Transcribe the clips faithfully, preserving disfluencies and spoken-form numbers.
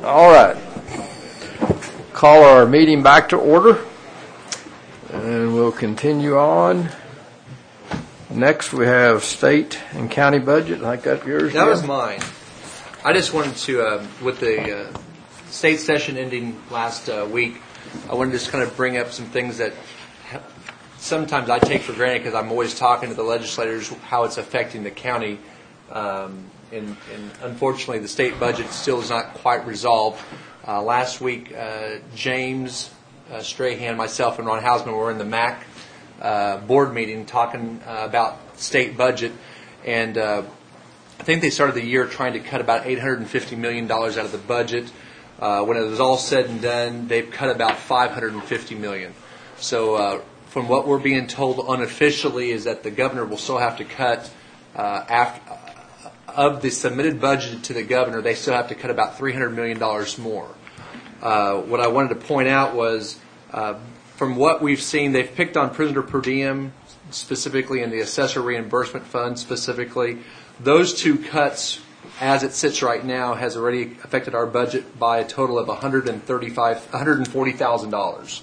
All right. Call our meeting back to order, and we'll continue on. Next, we have state and county budget. I think that's yours. That Jim? was mine. I just wanted to, uh, with the uh, state session ending last uh, week, I wanted to just kind of bring up some things that sometimes I take for granted because I'm always talking to the legislators how it's affecting the county. Um, and, and unfortunately, the state budget still is not quite resolved. Uh, last week, uh, James uh, Strahan, myself, and Ron Hausman were in the M A C uh, board meeting talking uh, about state budget. And uh, I think they started the year trying to cut about eight hundred fifty million dollars out of the budget. Uh, when it was all said and done, they've cut about five hundred fifty million dollars. So uh, from what we're being told unofficially is that the governor will still have to cut uh, after. Of the submitted budget to the governor, they still have to cut about three hundred million dollars more. Uh, what I wanted to point out was, uh, from what we've seen, they've picked on prisoner per diem, specifically in the assessor reimbursement fund specifically. Those two cuts, as it sits right now, has already affected our budget by a total of one hundred thirty-five, one hundred forty thousand dollars.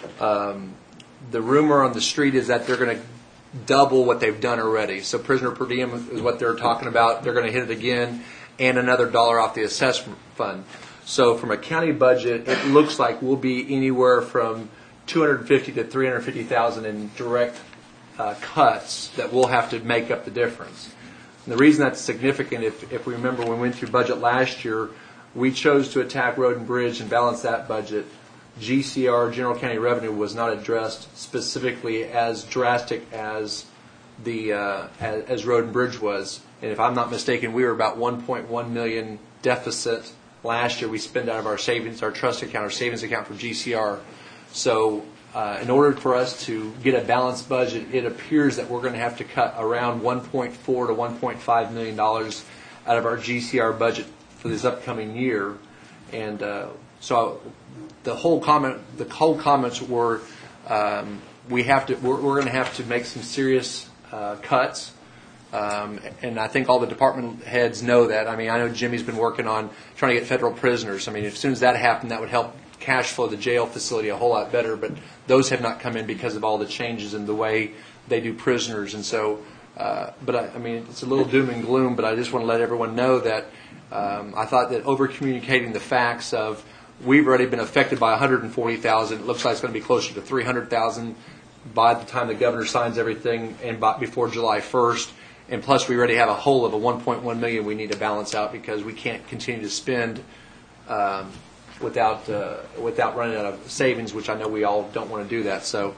Um, the rumor on the street is that they're going to double what they've done already. So prisoner per diem is what they're talking about. They're going to hit it again, and another dollar off the assessment fund. So from a county budget, it looks like we'll be anywhere from two hundred fifty to three hundred fifty thousand in direct uh, cuts that we'll have to make up the difference. And the reason that's significant, if if we remember when we went through budget last year, we chose to attack road and bridge and balance that budget. G C R, general county revenue, was not addressed specifically as drastic as the uh, as, as road and bridge was. And if I'm not mistaken, we were about one point one million deficit last year. We spent out of our savings, our trust account, our savings account for G C R. So uh, in order for us to get a balanced budget, it appears that we're going to have to cut around one point four to one point five million dollars out of our G C R budget for this upcoming year. And uh, so the whole comment, the whole comments were, um, we have to, we're, we're going to have to make some serious uh, cuts, um, and I think all the department heads know that. I mean, I know Jimmy's been working on trying to get federal prisoners. I mean, as soon as that happened, that would help cash flow the jail facility a whole lot better. But those have not come in because of all the changes in the way they do prisoners, and so. Uh, but I, I mean, it's a little doom and gloom. But I just want to let everyone know that um, I thought that over communicating the facts of we've already been affected by one hundred forty thousand. It looks like it's going to be closer to three hundred thousand by the time the governor signs everything and by, before July first. And plus, we already have a hole of a one point one million we need to balance out because we can't continue to spend um, without uh, without running out of savings, which I know we all don't want to do that. So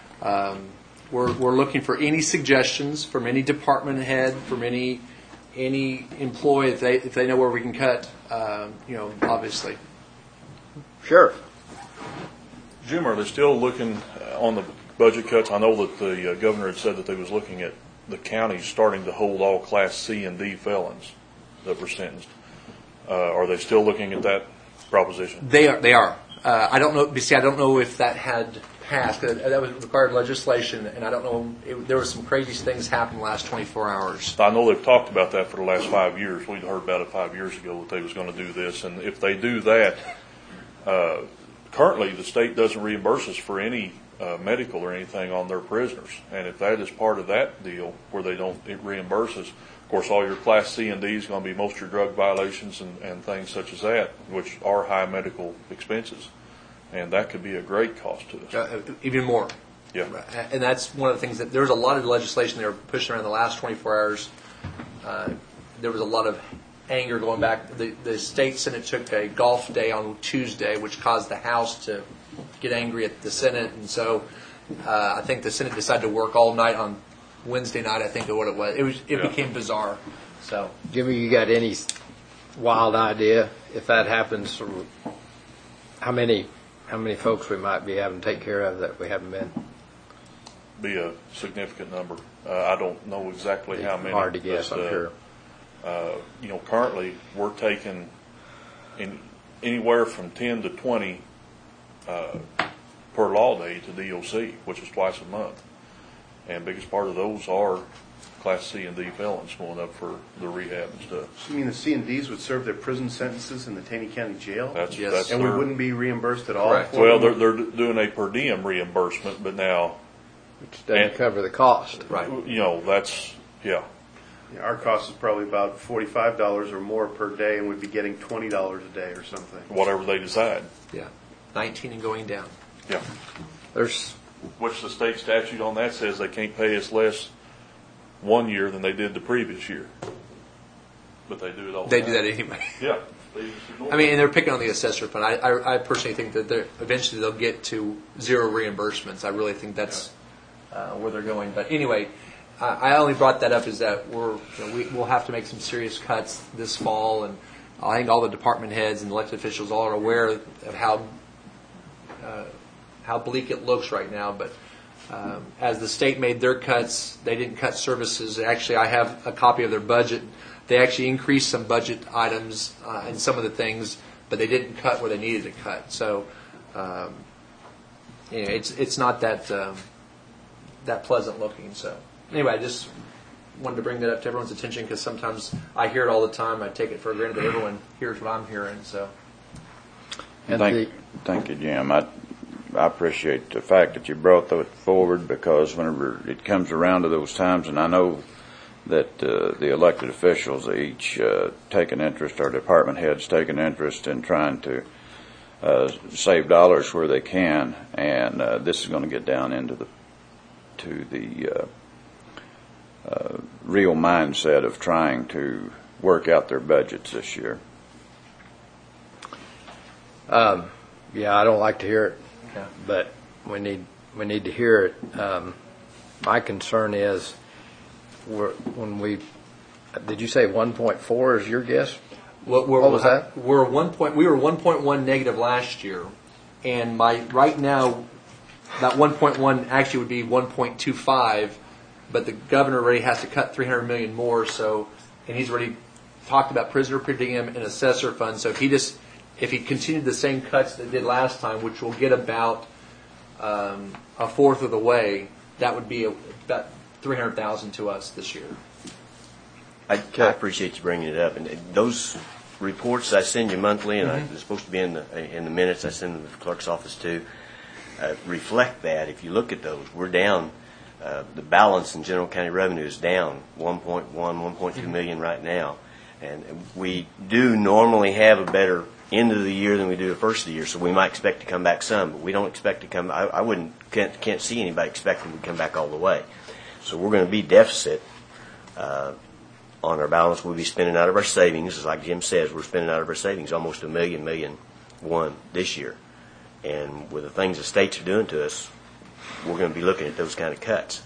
um, we're we're looking for any suggestions from any department head, from any any employee if they if they know where we can cut. Uh, you know, obviously. Sure. Jim, are they still looking on the budget cuts? I know that the uh, governor had said that they was looking at the counties starting to hold all Class C and D felons that were sentenced. Uh, are they still looking at that proposition? They are. They are. Uh, I don't know. See, I don't know if that had passed. That was required legislation, and I don't know. It, there were some crazy things happening the last twenty-four hours. I know they've talked about that for the last five years. We'd heard about it five years ago that they was going to do this, and if they do that. Uh, currently, the state doesn't reimburse us for any uh, medical or anything on their prisoners. And if that is part of that deal where they don't reimburse us, of course, all your Class C and D is going to be most of your drug violations and, and things such as that, which are high medical expenses. And that could be a great cost to us. Uh, even more. Yeah. And that's one of the things that there was a lot of legislation they were pushing around the last twenty-four hours. Uh, there was a lot of anger going back. The, the state Senate took a golf day on Tuesday, which caused the House to get angry at the Senate, and so uh, I think the Senate decided to work all night on Wednesday night. I think is what it was. It was. It yeah. became bizarre. So, Jimmy, you got any wild idea if that happens? How many, how many folks we might be having to take care of that we haven't been? Be a significant number. Uh, I don't know exactly how many. Hard to guess, but, I'm uh, sure. Uh, you know, currently we're taking in anywhere from ten to twenty uh, per law day to D O C, which is twice a month. And biggest part of those are Class C and D felons going up for the rehab and stuff. So you mean the C and Ds would serve their prison sentences in the Taney County Jail? That's, Yes. that's And we their- wouldn't be reimbursed at all? Correct. for Well, them? they're, they're doing a per diem reimbursement, but now, Which doesn't cover the cost. Right. you know, that's, yeah. Yeah, our cost is probably about forty-five dollars or more per day, and we'd be getting twenty dollars a day or something. Whatever they decide. Yeah. nineteen and going down. Yeah. There's, Which the state statute on that says they can't pay us less one year than they did the previous year. But they do it all the They time. do that anyway. Yeah. They just ignore I mean, it. and they're picking on the assessor fund. I, I, I personally think that they're, eventually they'll get to zero reimbursements. I really think that's uh, where they're going. But anyway, I, I only brought that up is that we're you know, we, we'll have to make some serious cuts this fall, and I think all the department heads and elected officials all are aware of how uh, how bleak it looks right now. But um, as the state made their cuts, they didn't cut services. Actually, I have a copy of their budget. They actually increased some budget items uh, and some of the things, but they didn't cut where they needed to cut. So, um, you know, it's it's not that um, that pleasant looking. So, anyway, I just wanted to bring that up to everyone's attention because sometimes I hear it all the time. I take it for granted that everyone hears what I'm hearing. So, and Thank, the, thank you, Jim. I, I appreciate the fact that you brought that forward because whenever it comes around to those times, and I know that uh, the elected officials each uh, take an interest, our department heads take an interest in trying to uh, save dollars where they can, and uh, this is going to get down into the to the uh, uh, real mindset of trying to work out their budgets this year. um, yeah, I don't like to hear it, yeah. but we need we need to hear it. Um, my concern is we're, when we did you say one point four is your guess? What, we're, What was that? We're one point. We were one point one negative last year, and my right now, that one point one actually would be one point two five, but the governor already has to cut three hundred million more. So, and he's already talked about prisoner per diem and assessor fund. So if he just if he continued the same cuts that did last time, which will get about um, a fourth of the way, that would be a, about three hundred thousand to us this year. I, I appreciate you bringing it up. And those reports I send you monthly, and Mm-hmm. I, it's supposed to be in the in the minutes I send to the clerk's office too, uh, reflect that. If you look at those, we're down. Uh, the balance in general county revenue is down one point one, one point two million right now, and we do normally have a better end of the year than we do the first of the year. So we might expect to come back some, but we don't expect to come. I, I wouldn't can't, can't see anybody expecting to come back all the way. So we're going to be deficit. Uh, on our balance, we'll be spending out of our savings. Like Jim says, we're spending out of our savings almost a million, million one this year. And with the things the states are doing to us, we're going to be looking at those kind of cuts.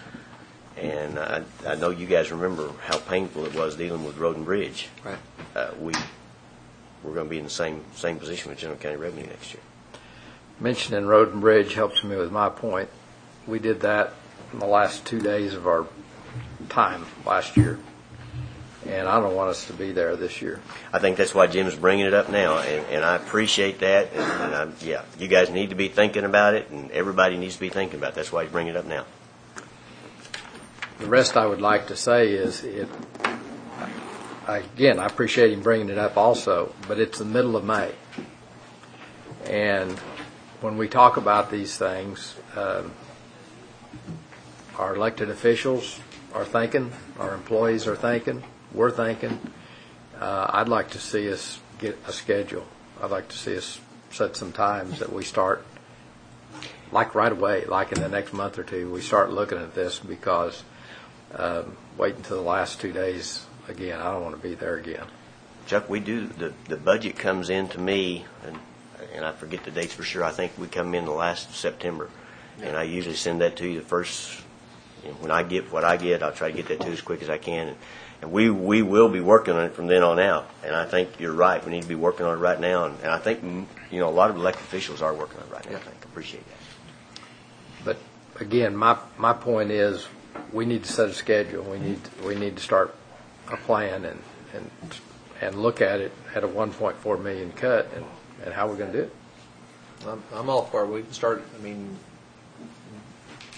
And I, I know you guys remember how painful it was dealing with Road and Bridge. Right. Uh, we, we're going to be in the same same position with general county revenue next year. Mentioning Road and Bridge helps me with my point. We did that in the last two days of our time last year. And I don't want us to be there this year. I think that's why Jim's bringing it up now, and, and I appreciate that. And, and I, yeah, you guys need to be thinking about it, and everybody needs to be thinking about it. That's why he's bringing it up now. The rest I would like to say is, it. I, again, I appreciate him bringing it up also, but it's the middle of May. And when we talk about these things, um, our elected officials are thinking, our employees are thinking, we're thinking. Uh, I'd like to see us get a schedule. I'd like to see us set some times that we start, like right away, like in the next month or two, we start looking at this because um, waiting until the last two days, again, I don't want to be there again. Chuck, we do, the, the budget comes in to me, and, and I forget the dates for sure. I think we come in the last of September. Yeah. And I usually send that to you the first, you know, when I get what I get, I'll try to get that to you as quick as I can. And, and we, we will be working on it from then on out. And I think you're right. We need to be working on it right now. And, and I think, you know, a lot of elected officials are working on it right now. Yeah. I think. Appreciate that. But again, my my point is, we need to set a schedule. We need we need to start a plan and and and look at it at a one point four million cut and, and how we're going to do it. I'm, I'm all for it. We can start. I mean,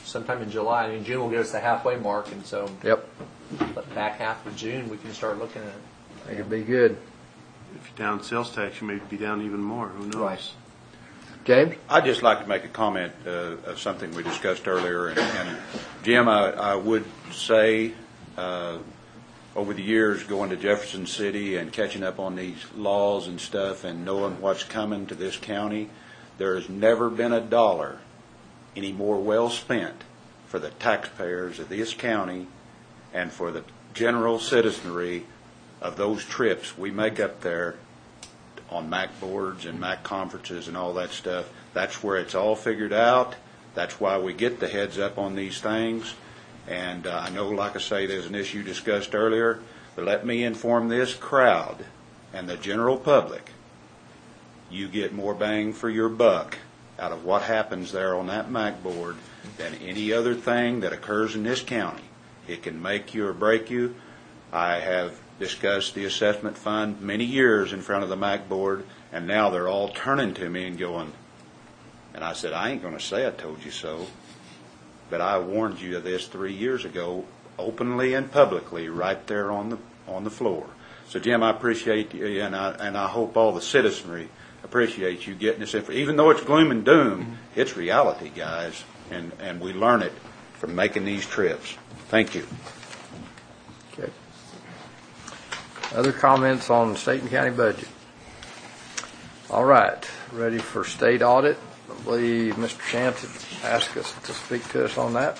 sometime in July. I mean, June will get us the halfway mark, and so Yep, the back half of June we can start looking at it. I think it'd be good. If you're down sales tax, you may be down even more. Who knows? Right. James? I'd just like to make a comment uh, of something we discussed earlier. And, and Jim, I, I would say uh, over the years going to Jefferson City and catching up on these laws and stuff and knowing what's coming to this county, there has never been a dollar any more well spent for the taxpayers of this county and for the general citizenry of those trips we make up there on M A C boards and M A C conferences and all that stuff. That's where it's all figured out. That's why we get the heads up on these things. And uh, I know, like I say, there's an issue discussed earlier, but let me inform this crowd and the general public, you get more bang for your buck out of what happens there on that M A C board than any other thing that occurs in this county. It can make you or break you. I have discussed the assessment fund many years in front of the M A C board, and now they're all turning to me and going, and I said, I ain't going to say I told you so, but I warned you of this three years ago, openly and publicly, right there on the on the floor. So, Jim, I appreciate you, and I and I hope all the citizenry appreciate you getting this info. Even though it's gloom and doom, it's reality, guys, and and we learn it from making these trips. Thank you. Okay. Other comments on the state and county budget? All right, ready for state audit. I believe Mister Chance had asked us to speak to us on that.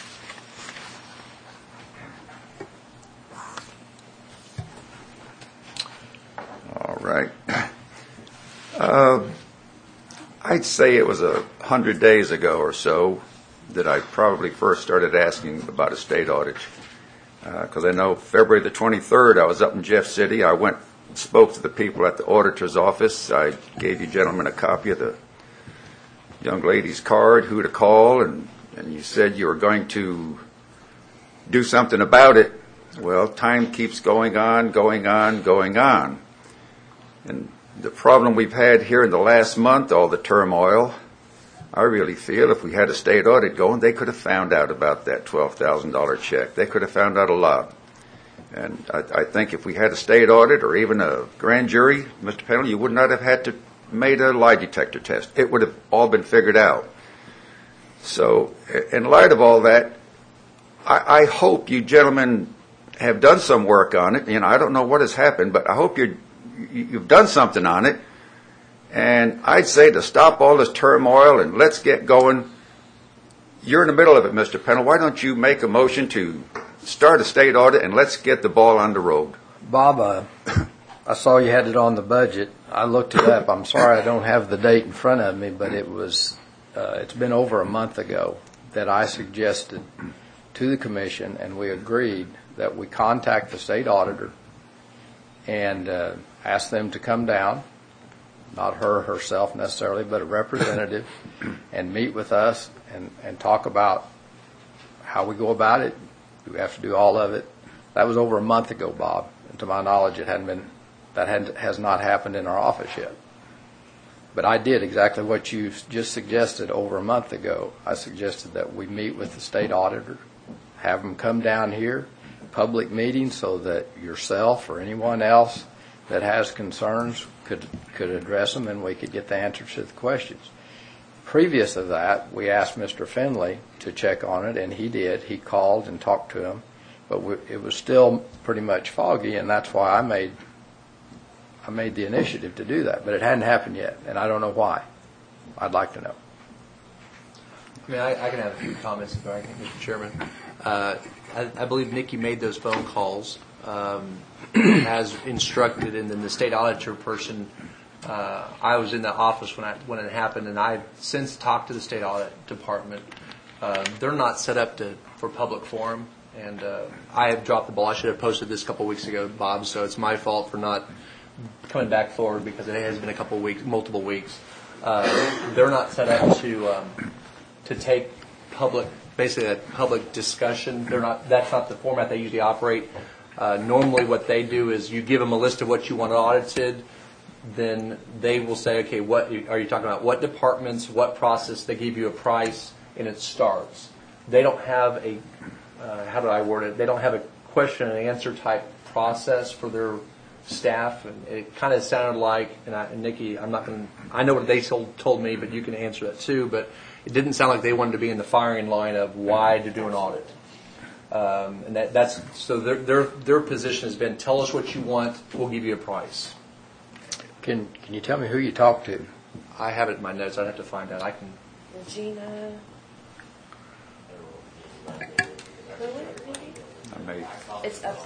All right. Uh, I'd say it was a hundred days ago or so that I probably first started asking about a state audit. Because uh, I know February the twenty-third, I was up in Jeff City. I went and spoke to the people at the auditor's office. I gave you gentlemen a copy of the young lady's card, who to call, and, and you said you were going to do something about it. Well, time keeps going on, going on, going on. And the problem we've had here in the last month, all the turmoil, I really feel if we had a state audit going, they could have found out about that twelve thousand dollars check. They could have found out a lot. And I, I think if we had a state audit or even a grand jury, Mister Pennell, you would not have had to made a lie detector test. It would have all been figured out. So in light of all that, I, I hope you gentlemen have done some work on it. You know, I don't know what has happened, but I hope you're, you've done something on it. And I'd say to stop all this turmoil and let's get going. You're in the middle of it, Mister Pennell. Why don't you make a motion to start a state audit and let's get the ball on the road? Bob, uh, I saw you had it on the budget. I looked it up. I'm sorry I don't have the date in front of me, but it was, uh, it's been over a month ago that I suggested to the commission, and we agreed that we contact the state auditor and uh, ask them to come down, not her herself necessarily, but a representative, and meet with us and, and talk about how we go about it. Do we have to do all of it? That was over a month ago, Bob. And to my knowledge, it hadn't been, that hadn't, has not happened in our office yet. But I did exactly what you just suggested over a month ago. I suggested that we meet with the state auditor, have them come down here, public meeting, so that yourself or anyone else that has concerns could could address them and we could get the answers to the questions. Previous to that, we asked Mister Finley to check on it, and he did. He called and talked to him, but we, it was still pretty much foggy, and that's why I made I made the initiative to do that. But it hadn't happened yet, and I don't know why. I'd like to know. I mean, I, I can have a few comments if I can, Mister Chairman. Uh, I, I believe Nikki made those phone calls um, as instructed, and then the state auditor person. Uh, I was in the office when I, when it happened, and I've since talked to the state audit department. Uh, they're not set up to for public forum, and uh, I have dropped the ball. I should have posted this a couple weeks ago, Bob. So it's my fault for not coming back forward because it has been a couple weeks, multiple weeks. Uh, they're not set up to um, to take public, basically a public discussion. They're not. That's not the format they usually operate. Uh, normally, what they do is you give them a list of what you want audited. Then they will say, okay, what are you talking about? What departments, what process? They give you a price, and it starts. they don't have a, uh, how do I word it? They don't have a question and answer type process for their staff, and it kind of sounded like, and, I, and Nikki, I'm not going to, I know what they told, told me, but you can answer that too, but it didn't sound like they wanted to be in the firing line of why to do an audit. Um, and that, that's, so their, their, their position has been, tell us what you want, we'll give you a price. Can Can you tell me who you talked to? I have it in my notes, I'd have to find out. I can. Regina. I may, It's upstairs.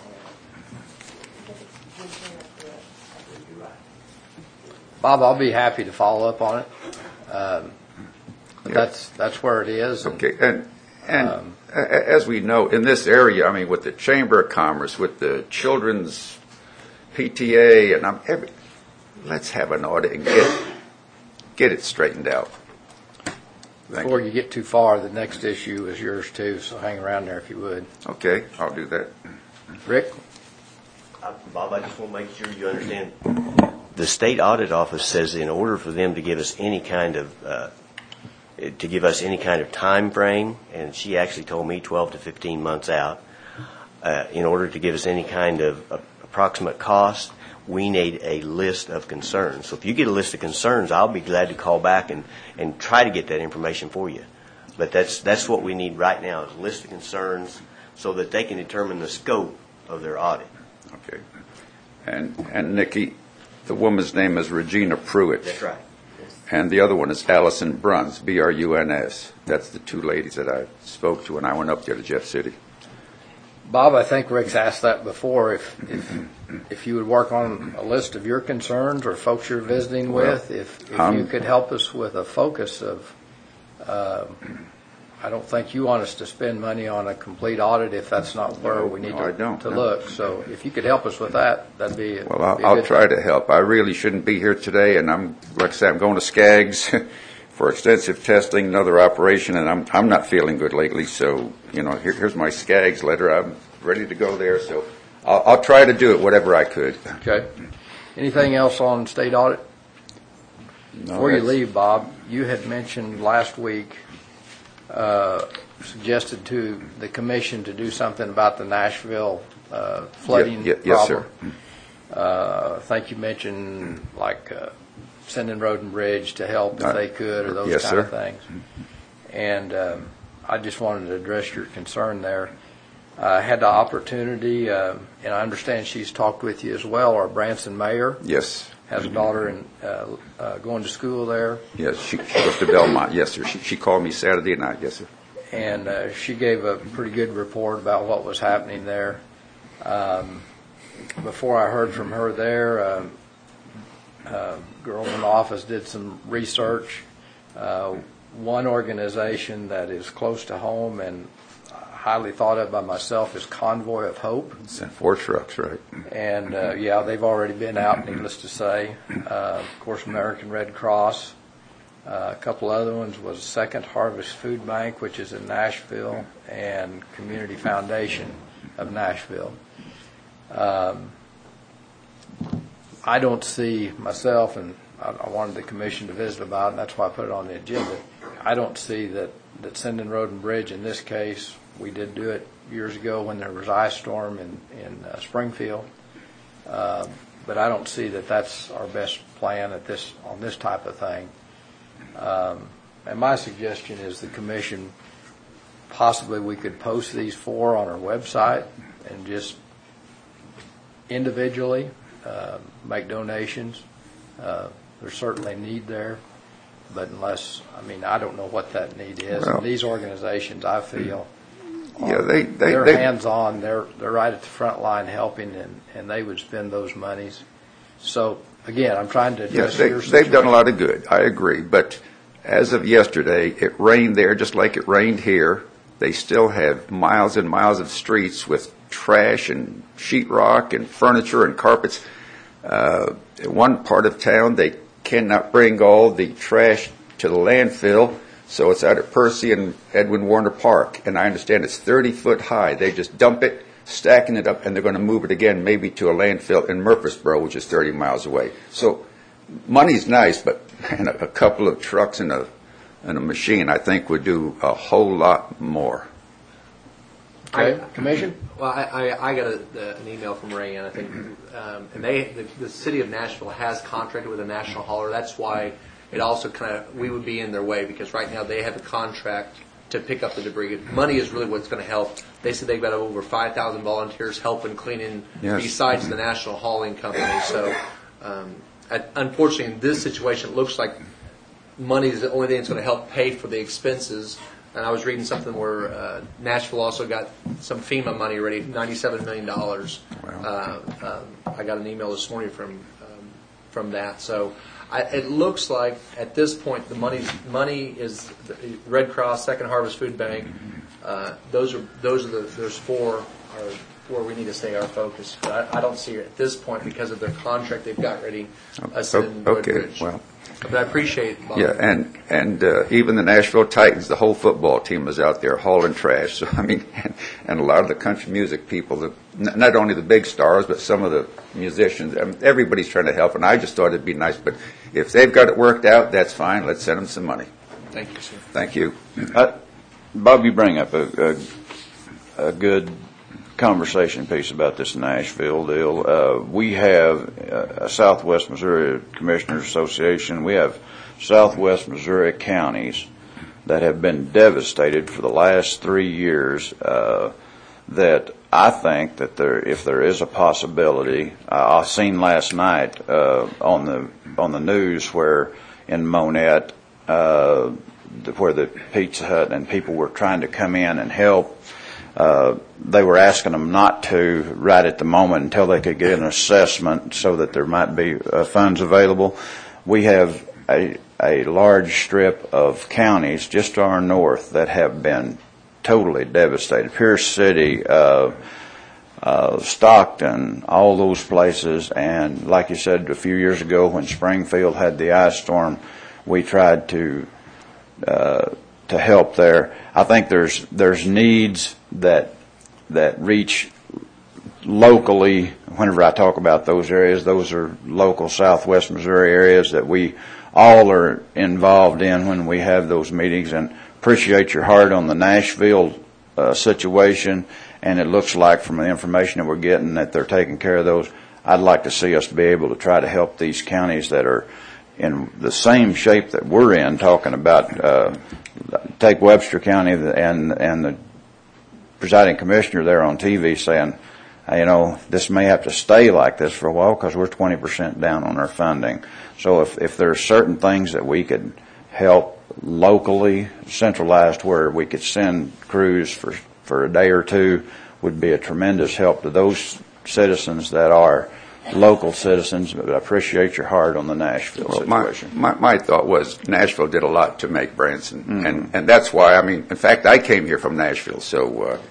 Bob, I'll be happy to follow up on it. Um, but Yeah. that's that's where it is. and- okay, and, and Um, a- a- as we know, in this area, I mean, with the Chamber of Commerce, with the Children's P T A, and I'm, every, let's have an audit and get, get it straightened out. Thank Before you. you get too far, the next issue is yours too, so hang around there if you would. Okay, I'll do that. Rick? Uh, Bob, I just want to make sure you understand. The state audit office says in order for them to give us any kind of uh, to give us any kind of time frame, and she actually told me twelve to fifteen months out, uh, in order to give us any kind of uh, approximate cost, we need a list of concerns. So if you get a list of concerns, I'll be glad to call back and, and try to get that information for you. But that's that's what we need right now, is a list of concerns so that they can determine the scope of their audit. Okay. And, and Nikki, the woman's name is Regina Pruitt. That's right. And the other one is Allison Bruns, B R U N S. That's the two ladies that I spoke to when I went up there to Jeff City. Bob, I think Rick's asked that before. If if, if you would work on a list of your concerns or folks you're visiting Well, with, if, if um, you could help us with a focus of, uh, I don't think you want us to spend money on a complete audit if that's not where we need No, I to, don't, to no. look. So if you could help us with that, that'd be. Well, be I'll, a I'll good try thing. to help. I really shouldn't be here today, and I'm, like I said, I'm going to Skaggs for extensive testing, another operation, and I'm I'm not feeling good lately. So, you know, here, here's my Skaggs letter. I'm ready to go there. So I'll, I'll try to do it whatever I could. Okay. Anything else on state audit? No, Before you that's- leave, Bob, you had mentioned last week, uh, suggested to the commission to do something about the Nashville uh, flooding Ye- ye- yes, problem. sir. Uh, I think you mentioned like uh, sending Road and Bridge to help if Uh, they could, or those yes, kind of sir. things. And um, I just wanted to address your concern there. I had the opportunity, uh, and I understand she's talked with you as well, our Branson mayor Yes. has a daughter in, uh, uh, going to school there, Yes, she, she goes to Belmont. Yes, sir. She, she called me Saturday night. Yes, sir. and uh, she gave a pretty good report about what was happening there. Um, before I heard from her there, um, uh, girl in the office did some research. Uh, one organization that is close to home and highly thought of by myself is Convoy of Hope. Sent four trucks, right? And, uh, yeah, they've already been out, needless to say. Uh, of course, American Red Cross. Uh, a couple other ones was Second Harvest Food Bank, which is in Nashville, and Community Foundation of Nashville. Um, I don't see myself, and I, I wanted the commission to visit about it, and that's why I put it on the agenda. I don't see that, that Sendon Road and Bridge in this case, we did do it years ago when there was ice storm in, in uh, Springfield. Um, but I don't see that that's our best plan at this, on this type of thing. Um, and my suggestion is the commission, possibly we could post these four on our website and just individually uh, make donations. Uh, there's certainly a need there, but unless, I mean, I don't know what that need is. Well- And these organizations, I feel, Yeah, they, they, they're they, hands-on. They're they're right at the front line helping, and, and they would spend those monies. So again, I'm trying to address yes, they, your they've done a situation. lot of good. I agree. But as of yesterday, it rained there just like it rained here. They still have miles and miles of streets with trash and sheetrock and furniture and carpets. Uh, in one part of town, they cannot bring all the trash to the landfill, so it's out at Percy and Edwin Warner Park. And I understand it's thirty foot high. They just dump it, stacking it up, and they're going to move it again maybe to a landfill in Murfreesboro, which is thirty miles away. So money's nice, but man, a couple of trucks and a, and a machine, I think, would do a whole lot more. Okay, I- Commission? Well, I, I, I got a, the, an email from Ray, and I think, um, and they, the, the city of Nashville has contracted with a national hauler. That's why it also kind of, we would be in their way, because right now they have a contract to pick up the debris. Money is really what's going to help. They said they've got over five thousand volunteers helping cleaning Yes. besides the national hauling company. So, um, I- unfortunately, in this situation, it looks like money is the only thing that's going to help pay for the expenses. And I was reading something where uh, Nashville also got some FEMA money already, ninety-seven million dollars. Uh, um, I got an email this morning from um, from that. So I, it looks like at this point the money money is the Red Cross, Second Harvest Food Bank. Uh, those are those are the those four are where we need to stay our focus. But I, I don't see it at this point because of the contract they've got ready. Us in Okay, Woodbridge. well. But I appreciate Bob. Yeah, and and uh, even the Nashville Titans, the whole football team is out there hauling trash. So I mean, and, and a lot of the country music people, the, n- not only the big stars, but some of the musicians. I mean, everybody's trying to help, and I just thought it'd be nice. But if they've got it worked out, that's fine. Let's send them some money. Thank you, sir. Thank you. Uh, Bob, you bring up a, a, a good conversation piece about this Nashville deal. Uh, we have uh, a Southwest Missouri Commissioners Association. We have Southwest Missouri counties that have been devastated for the last three years. Uh, that I think that there, if there is a possibility, uh, I seen last night uh, on the on the news where in Monette, uh, where the Pizza Hut and people were trying to come in and help. Uh, they were asking them not to right at the moment until they could get an assessment so that there might be uh, funds available. We have a, a large strip of counties just to our north that have been totally devastated. Pierce City, uh, uh, Stockton, all those places. And like you said, a few years ago when Springfield had the ice storm, we tried to uh, to help there. I think there's there's needs that that reach locally. Whenever I talk about those areas, those are local Southwest Missouri areas that we all are involved in when we have those meetings. And appreciate your heart on the Nashville uh, situation. And it looks like from the information that we're getting that they're taking care of those. I'd like to see us be able to try to help these counties that are in the same shape that we're in, talking about uh, take Webster County and and the presiding commissioner there on T V saying, you know, this may have to stay like this for a while because we're twenty percent down on our funding. So if, if there's certain things that we could help locally, centralized, where we could send crews for, for a day or two, would be a tremendous help to those citizens that are local citizens. But I appreciate your heart on the Nashville Well, my, situation. my my thought was Nashville did a lot to make Branson, Mm-hmm. and and that's why. I mean, in fact, I came here from Nashville, so uh,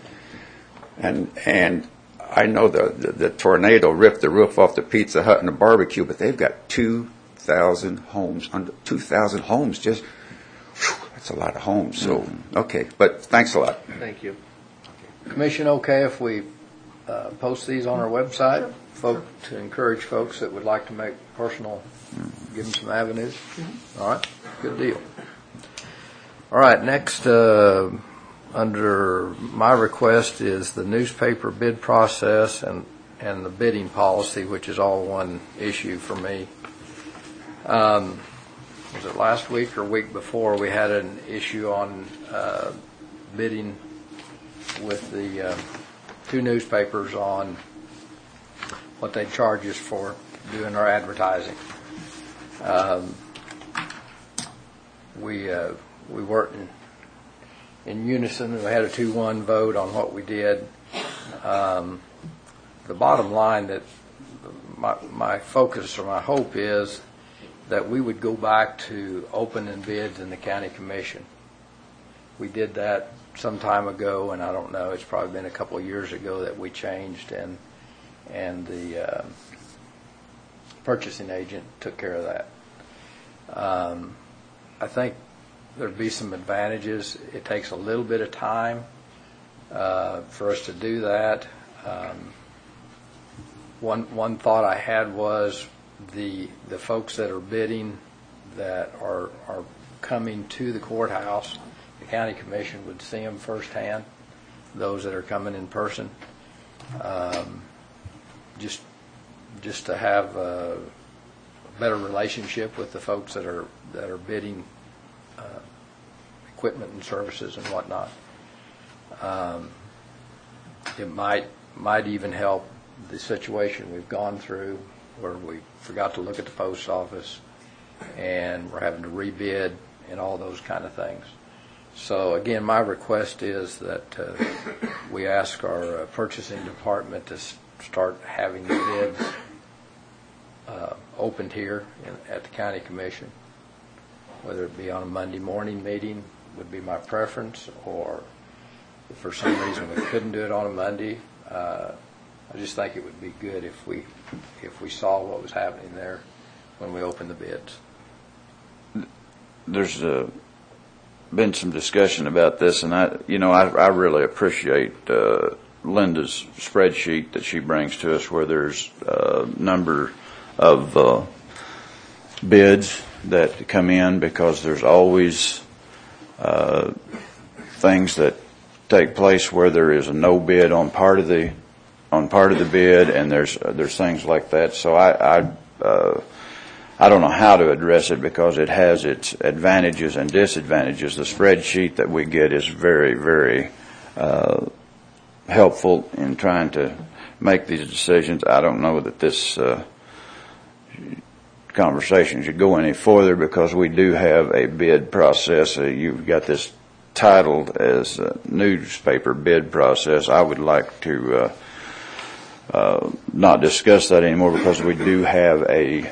and and I know the, the the tornado ripped the roof off the Pizza Hut and the barbecue, but they've got two thousand homes under two thousand homes. Just whew, that's a lot of homes. So Mm-hmm. okay, but thanks a lot. Thank you. Commission, okay if we uh, post these on our website? Folk, to encourage folks that would like to make personal, give them some avenues. All right, good deal. All right, next uh, under my request is the newspaper bid process and and the bidding policy, which is all one issue for me. Um, was it last week or week before we had an issue on uh, bidding with the uh, two newspapers on what they charge us for doing our advertising. Um, we uh, we worked in, in unison. We had a two one vote on what we did. Um, the bottom line that my, my focus or my hope is that we would go back to opening bids in the county commission. We did that some time ago, and I don't know, it's probably been a couple of years ago that we changed, and and the uh, purchasing agent took care of that. Um, I think there'd be some advantages. It takes a little bit of time uh, for us to do that. Um, one one thought I had was the the folks that are bidding that are are coming to the courthouse, the county commission would see them firsthand those that are coming in person. Um, just, just to have a better relationship with the folks that are that are bidding uh, equipment and services and whatnot. Um, it might might even help the situation we've gone through, where we forgot to look at the post office, and we're having to rebid and all those kind of things. So again, my request is that uh, we ask our uh, purchasing department to s- start having the bids uh, opened here in, at the county commission, whether it be on a Monday morning meeting would be my preference, or if for some reason we couldn't do it on a Monday, uh, I just think it would be good if we if we saw what was happening there when we opened the bids. There's uh, been some discussion about this, and I, you know, I, I really appreciate uh, Linda's spreadsheet that she brings to us, where there's a number of uh, bids that come in, because there's always uh, things that take place where there is a no bid on part of the on part of the bid, and there's uh, there's things like that. So I I, uh, I don't know how to address it, because it has its advantages and disadvantages. The spreadsheet that we get is very very uh, helpful in trying to make these decisions. I don't know that this uh, conversation should go any further, because we do have a bid process. Uh, you've got this titled as a newspaper bid process. I would like to uh, uh, not discuss that anymore, because we do have a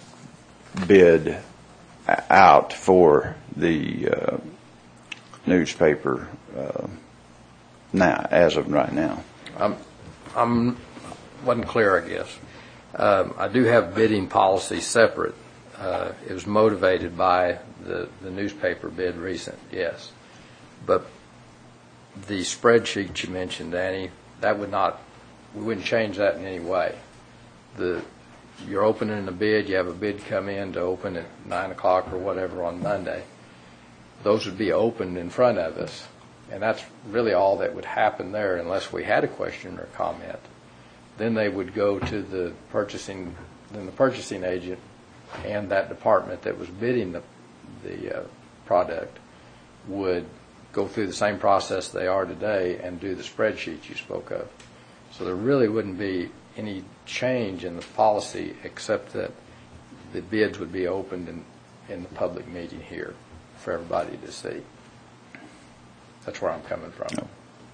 bid out for the uh, newspaper uh, now, as of right now. I'm, I'm wasn't clear, I guess. Um, I do have bidding policy separate. Uh, it was motivated by the, the newspaper bid recent, yes. But the spreadsheet you mentioned, Danny, that would not, we wouldn't change that in any way. The You're opening a bid, you have a bid come in to open at nine o'clock or whatever on Monday. Those would be opened in front of us, and that's really all that would happen there, unless we had a question or comment. Then they would go to the purchasing, then the purchasing agent and that department that was bidding the, the uh, product would go through the same process they are today and do the spreadsheet you spoke of. So there really wouldn't be any change in the policy, except that the bids would be opened in, in the public meeting here for everybody to see. That's where I'm coming from. No.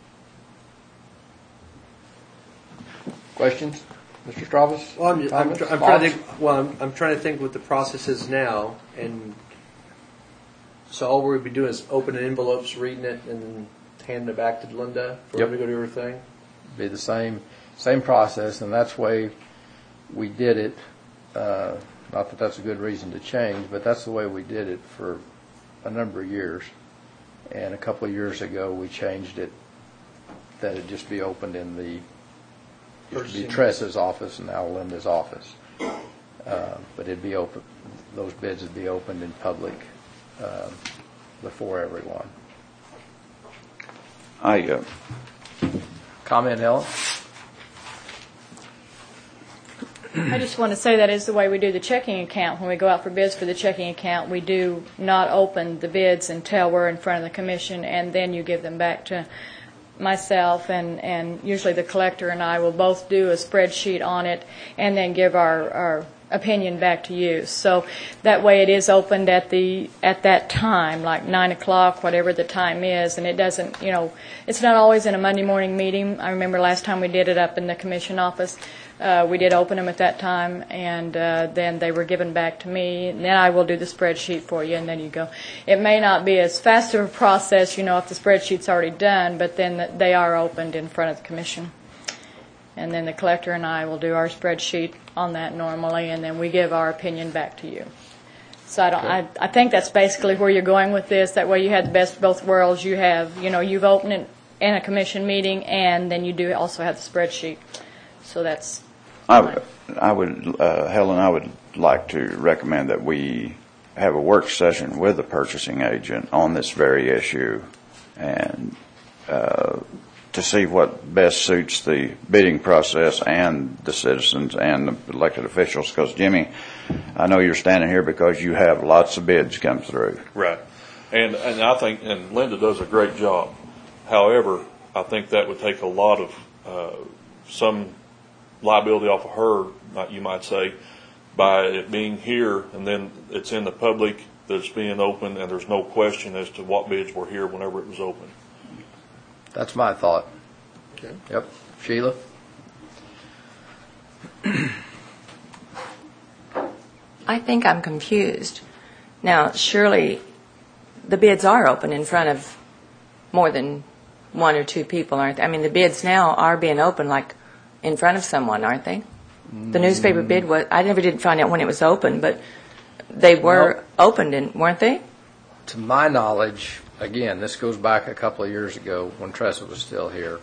Questions, Mister Stravis? Well, I'm, I'm, Comments? tr- I'm trying to think. Well, I'm, I'm trying to think what the process is now, and so all we'd be doing is opening envelopes, reading it, and then handing it back to Linda for Yep. her to go do her thing. Be the same same process, and that's the way we did it. Uh, not that that's a good reason to change, but that's the way we did it for a number of years. And a couple of years ago, we changed it that it just be opened in the used to be Tressa's office and now Linda's office. Uh, but it'd be open; those bids would be opened in public uh, before everyone. I uh, Comment, Helen? I just want to say that is the way we do the checking account. When we go out for bids for the checking account, we do not open the bids until we're in front of the commission, and then you give them back to myself, and, and usually the collector and I will both do a spreadsheet on it and then give our, our opinion back to you. So that way it is opened at the at that time, like nine o'clock, whatever the time is, and it doesn't, you know, it's not always in a Monday morning meeting. I remember last time we did it up in the commission office. Uh, we did open them at that time, and uh, then they were given back to me, and then I will do the spreadsheet for you, and then you go. It may not be as fast of a process, you know, if the spreadsheet's already done, but then they are opened in front of the commission. And then the collector and I will do our spreadsheet on that normally, and then we give our opinion back to you. So I don't. I, I think that's basically where you're going with this. That way you have the best of both worlds. You have, you know, you've opened it in a commission meeting, and then you do also have the spreadsheet. So that's. I would, I would uh, Helen, I would like to recommend that we have a work session with the purchasing agent on this very issue, and uh, to see what best suits the bidding process and the citizens and the elected officials. Because, Jimmy, I know you're standing here because you have lots of bids come through. Right. And, and I think, and Linda does a great job. However, I think that would take a lot of, uh, some liability off of her, not you might say, by it being here and then it's in the public that it's being open and there's no question as to what bids were here whenever it was open. That's my thought. Okay. Yep. Sheila? I think I'm confused. Now, surely the bids are open in front of more than one or two people, aren't they? I mean, the bids now are being open like in front of someone, aren't they? The newspaper bid was, I never did find out when it was open, but they were Well- opened, in, weren't they? To my knowledge, again, this goes back a couple of years ago when Tressa was still here.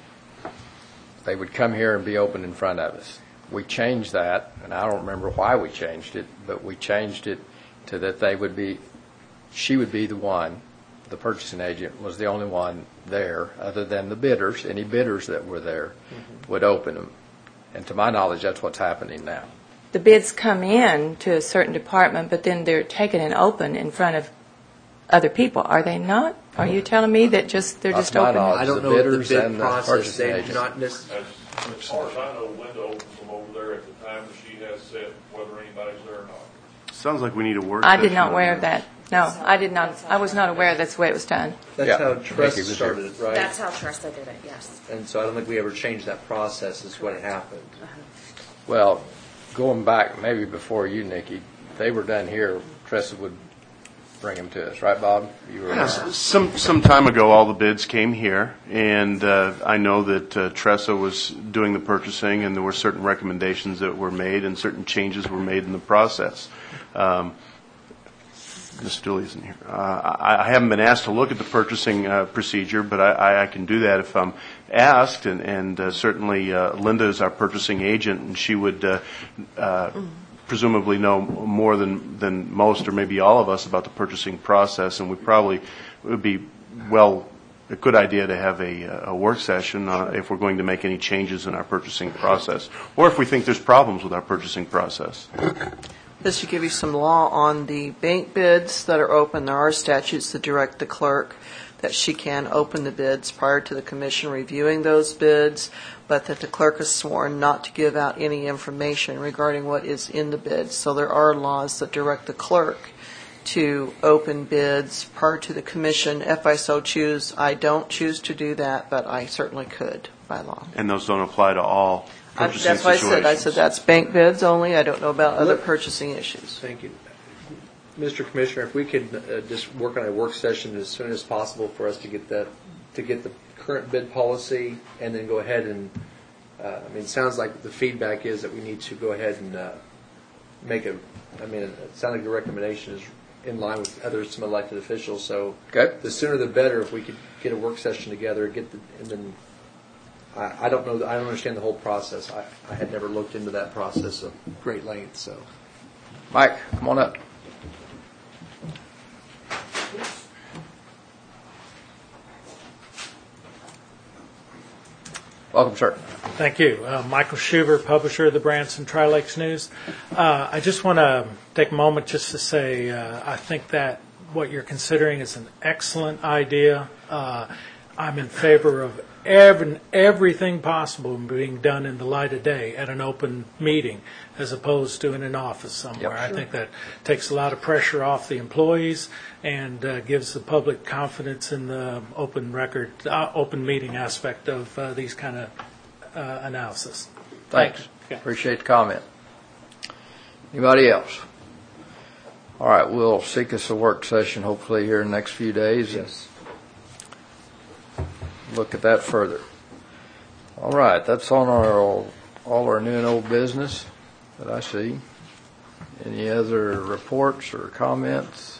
They would come here and be open in front of us. We changed that, and I don't remember why we changed it, but we changed it to that they would be, she would be the one, the purchasing agent was the only one there, other than the bidders. Any bidders that were there mm-hmm. would open them. And to my knowledge, that's what's happening now. The bids come in to a certain department, but then they're taken and open in front of other people, are they not? Are you telling me that just they're That's just my open? knowledge. I don't The know the bidders bid and the process. purchasing They agent. not necessarily. As, as far as I know, Linda opens them over there at the time that she has set, whether anybody's there or not. Sounds like we need a work I session. did not on aware of this. that. No, I did not. I was not aware that's the way it was done. That's Yeah. how Nikki Trust was here. started it, right? That's how Tresta did it, yes. And so I don't think we ever changed that process. Is what happened. Well, going back maybe before you, Nikki, they were done here. Tressa would bring them to us, right, Bob? You were Yeah, s- some some time ago, all the bids came here, and uh, I know that uh, Tressa was doing the purchasing, and there were certain recommendations that were made, and certain changes were made in the process. Um, Miz Dooley isn't here. Uh, I, I haven't been asked to look at the purchasing uh, procedure, but I, I, I can do that if I'm asked, and, and uh, certainly uh, Linda is our purchasing agent, and she would uh, uh, presumably know more than, than most or maybe all of us about the purchasing process, and we probably it would be well a good idea to have a, a work session uh, if we're going to make any changes in our purchasing process, or if we think there's problems with our purchasing process. This should give you some law on the bank bids that are open. There are statutes that direct the clerk that she can open the bids prior to the commission reviewing those bids, but that the clerk is sworn not to give out any information regarding what is in the bids. So there are laws that direct the clerk to open bids prior to the commission. If I so choose, I don't choose to do that, but I certainly could by law. And those don't apply to all I- purchasing That's why I situations. said, I said that's bank bids only. I don't know about other purchasing issues. Thank you. Mister Commissioner, if we could uh, just work on a work session as soon as possible for us to get that, to get the current bid policy, and then go ahead and, uh, I mean, it sounds like the feedback is that we need to go ahead and uh, make a, I mean, it sounded like the recommendation is in line with other, some elected officials, so Okay. the sooner the better if we could get a work session together, get the, and then, I, I don't know, I don't understand the whole process. I, I had never looked into that process of great length, so. Mike, come on up. Welcome, sir. Thank you. Uh, Michael Schuber, publisher of the Branson Tri-Lakes News. Uh, I just want to take a moment just to say uh, I think that what you're considering is an excellent idea. Uh, I'm in favor of every, everything possible being done in the light of day at an open meeting as opposed to in an office somewhere. Yep. I think that takes a lot of pressure off the employees and uh, gives the public confidence in the open record, uh, open meeting aspect of uh, these kind of uh, analysis. Thanks. Okay. Appreciate the comment. Anybody else? All right, we'll seek us a work session hopefully here in the next few days. Yes. And look at that further. All right, that's on our all our new and old business that I see. Any other reports or comments?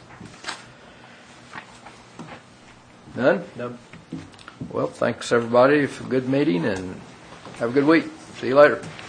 None? No. Well, thanks everybody for a good meeting and have a good week. See you later.